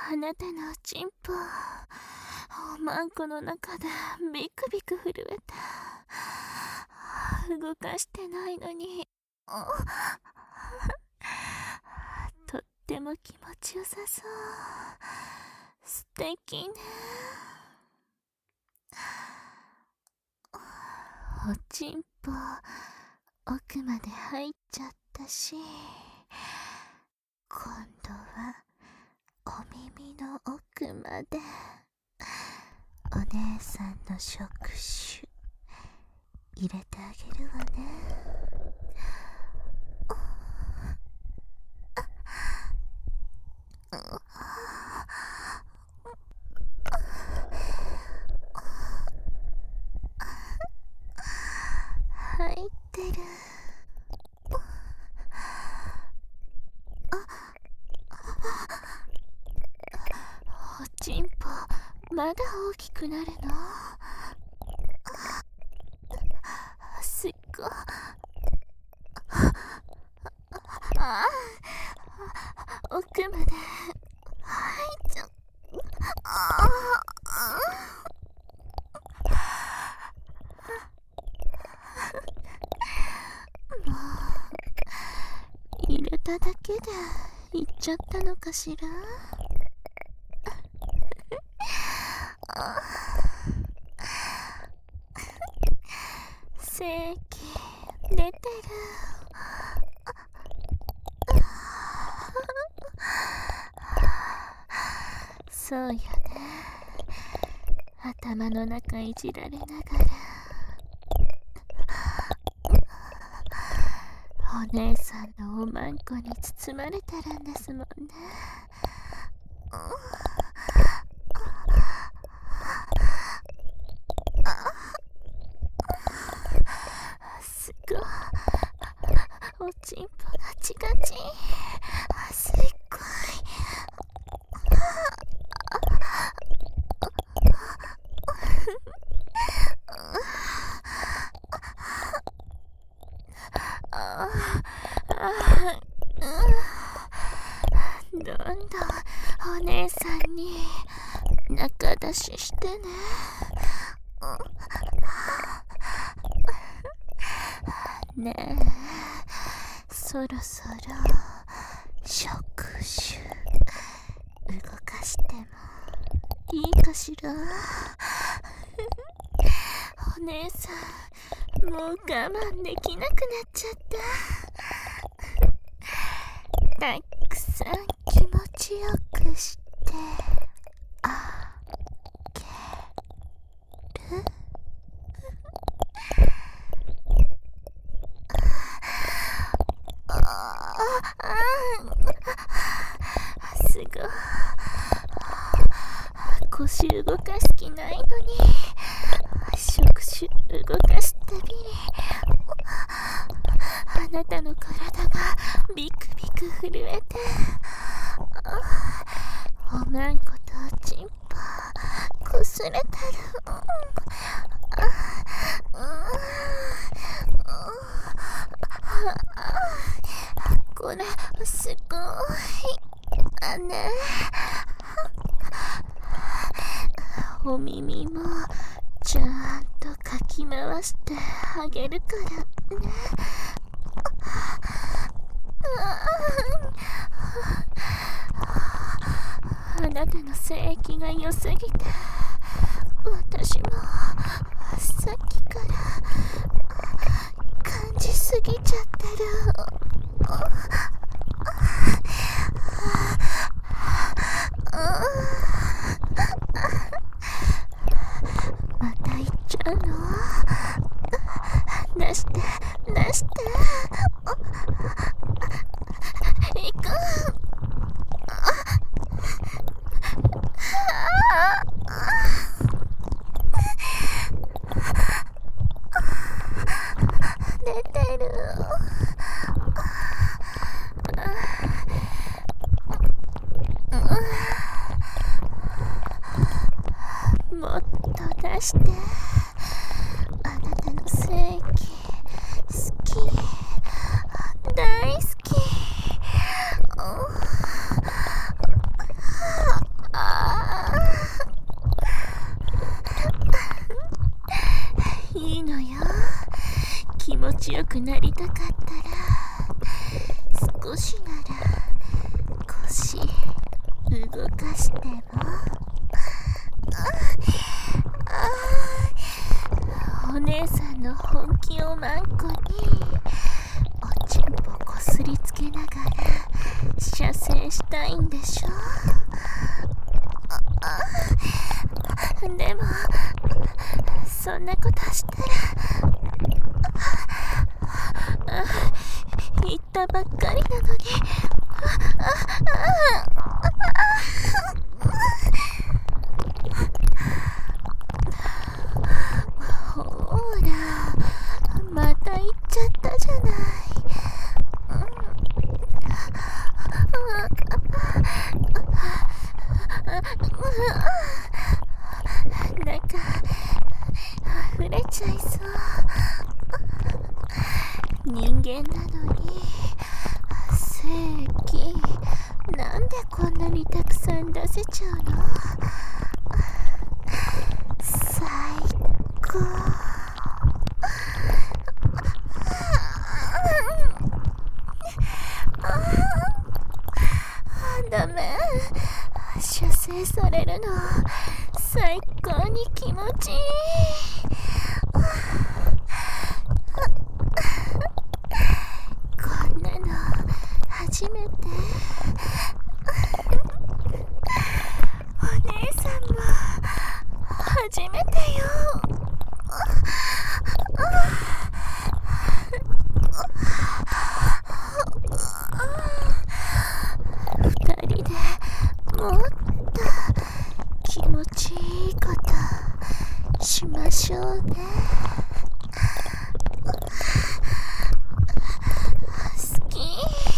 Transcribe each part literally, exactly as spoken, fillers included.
あなたのおちんぽ、おまんこの中でビクビク震えた。動かしてないのにとっても気持ちよさそう。素敵ね。おちんぽ奥まで入っちゃったし、今度はお耳の奥までお姉さんの触手入れてあげるわね。入ってる。おちんぽまだ大きくなるの？すっごああ奥まで入っちゃう。ああもう入れただけでいっちゃったのかしら。精液出てる。そうよね。頭の中いじられながらお姉さんのおまんこに包まれてるんですもんね。すごい。おちんぽガチガチ。すっごい。どんどんお姉さんに仲出ししてね。ねえ、そろそろ触手動かしてもいいかしら。お姉さんもう我慢できなくなっちゃった。たくさん気持ちよくしてあげる。すごい。腰動かす気ないのに触手動かすたびにあなたの体がビクビク震えて、おまんことおちんぽこすれてる。これすごいあね。お耳もちゃんとかき回してあげるからね。あなたの精液が良すぎて私もさっきから感じすぎちゃってる。また行っちゃうの？出して出して行く。出てる。もっと出して。あなたの精液好き。 りたかったら少しなら腰動かしても。お姉さんの本気をマンコにおちんぽこすりつけながら射精したいんでしょ。でもそんなことしたら言ったばっかりなのに。ほらまた言っちゃったじゃない。なんか溢れちゃいそう。人間なのに精液なんでこんなにたくさん出せちゃうの。最高。ダメ、射精されるの最高に気持ちいい。こんなの初めて。お姉さんも初めてよ。二人でもっと気持ちいいことしましょうね。好き。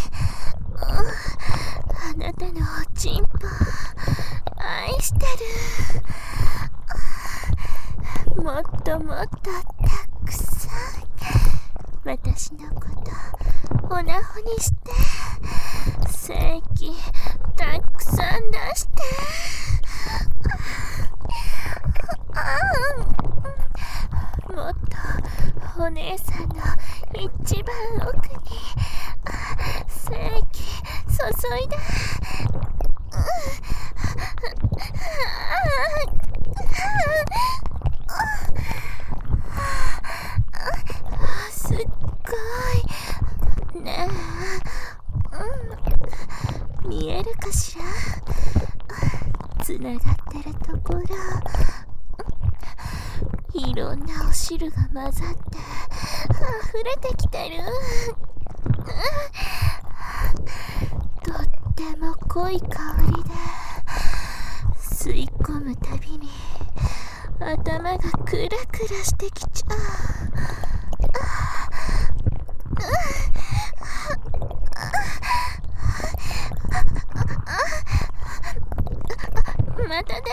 あなたのおちんぽ愛してる。もっともっとたくさん私のことオナホにして精液たくさん出して。もっとお姉さんの一番奥に精液注いで。すっごいねえ、見えるかしら。つながってるところ、いろんなお汁が混ざって溢れてきてる。とっても濃い香りで吸い込むたびに頭がクラクラしてきちゃう。また出る。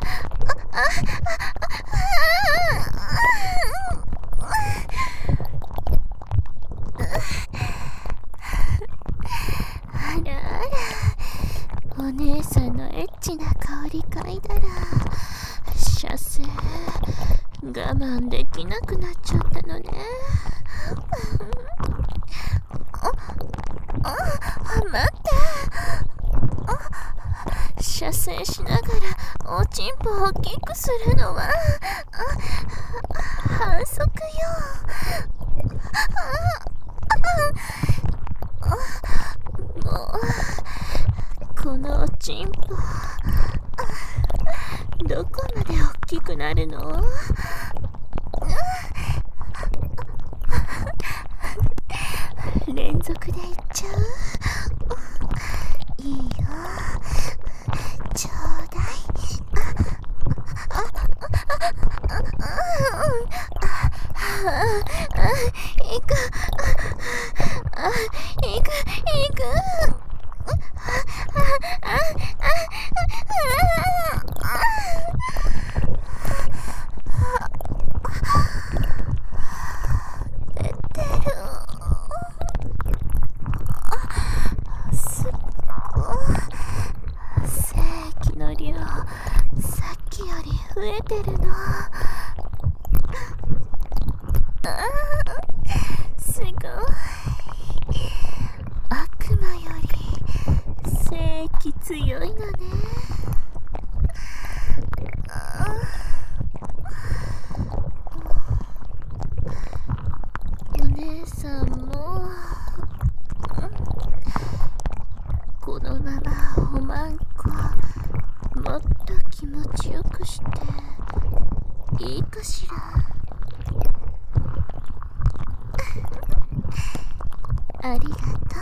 あらあら、お姉さんのエッチな香り嗅いだら射精我慢できなくなっちゃったのね。ああ、待って。射精しながらおちんぽを大きくするのは反則よ。もうこのおちんぽどこまで大きくなるの？連続でいっちゃう？いいよ、ちょうだい。いく、いく、いく。出てる。すっごい。精液の量さっきより増えてるの。すごい。 ありがとう。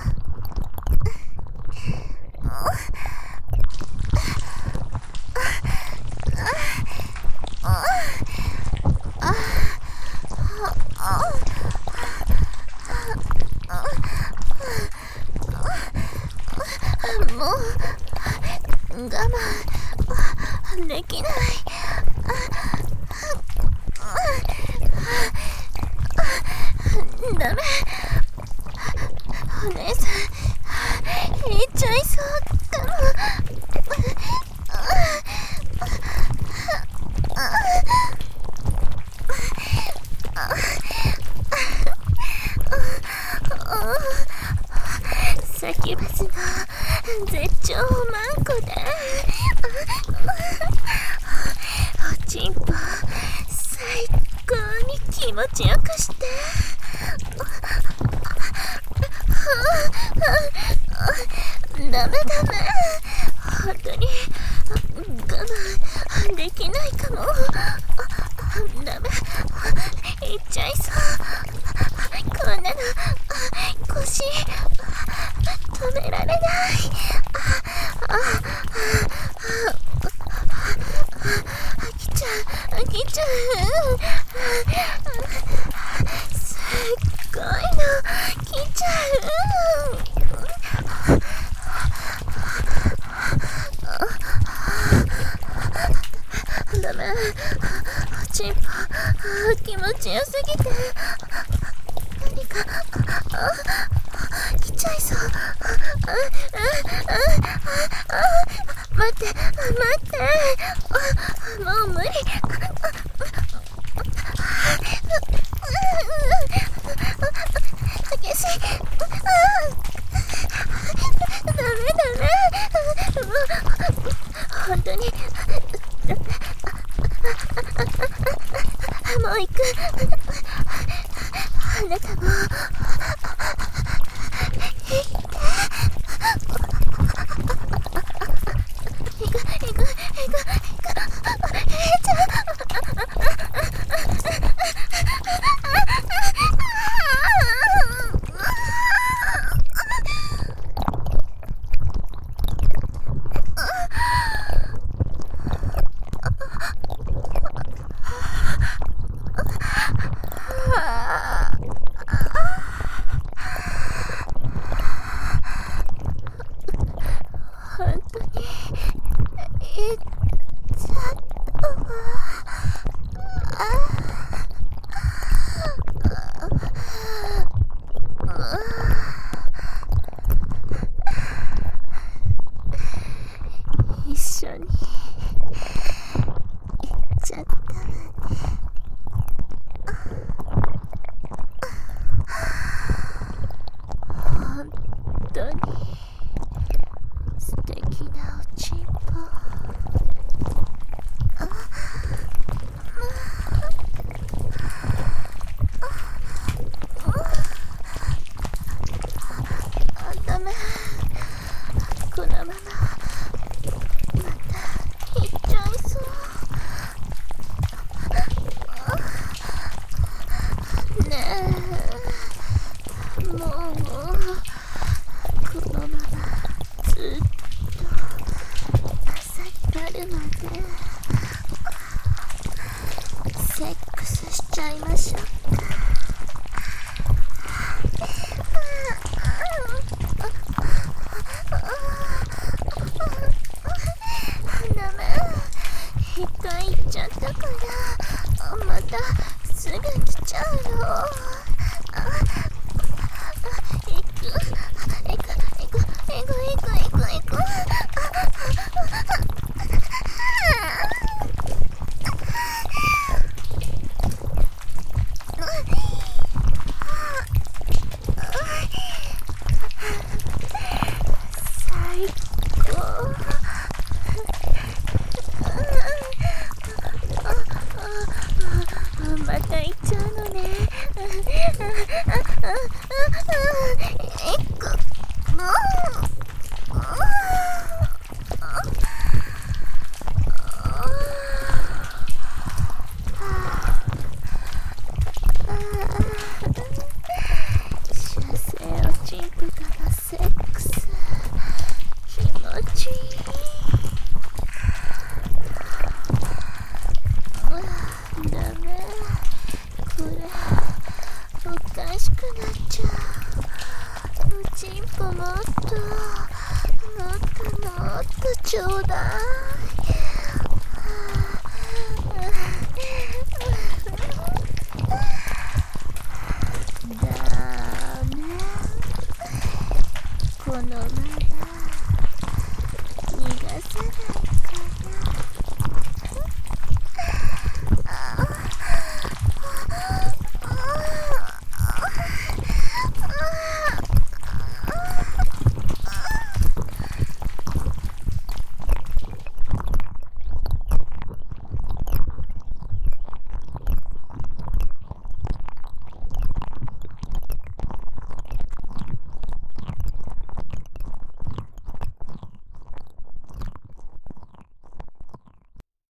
もう我慢できない。ダメ、お姉さん言っちゃいそうかも。サキュバスの絶頂マンコだ。おちんぽ最高に気持ちよくして。ダメダメ、本当に我慢できないかも。ダメ、いっちゃいそう。こんなの腰止められない。飽きちゃう飽きちゃう。すっごいの来ちゃう。ダメ、おちんぽ気持ちよすぎて何か来ちゃいそう。待って待って、もう無理。激しい。ダメダメ、本当にもう行く。あなたも行って。行く行く行く行く。えーちゃん。本当に行っちゃったわ。一緒に行っちゃったわね。本当に素敵なおちんぽ。ダメ、このまままた行っちゃいそう。ねえ、もうこのままずっと朝になるまでセックスしちゃいましょうか。ダメ、一回行っちゃったからまたすぐ来ちゃうの。行く。 ともっともっとちょうだい。だめ、このま